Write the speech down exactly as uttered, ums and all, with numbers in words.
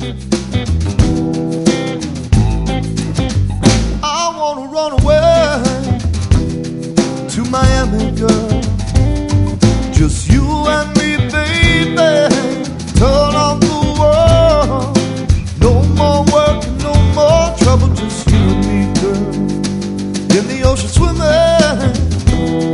I wanna run away to Miami, girl. Just you and me, baby. Turn off the world. No more work, no more trouble. Just you and me, girl. In the ocean swimming.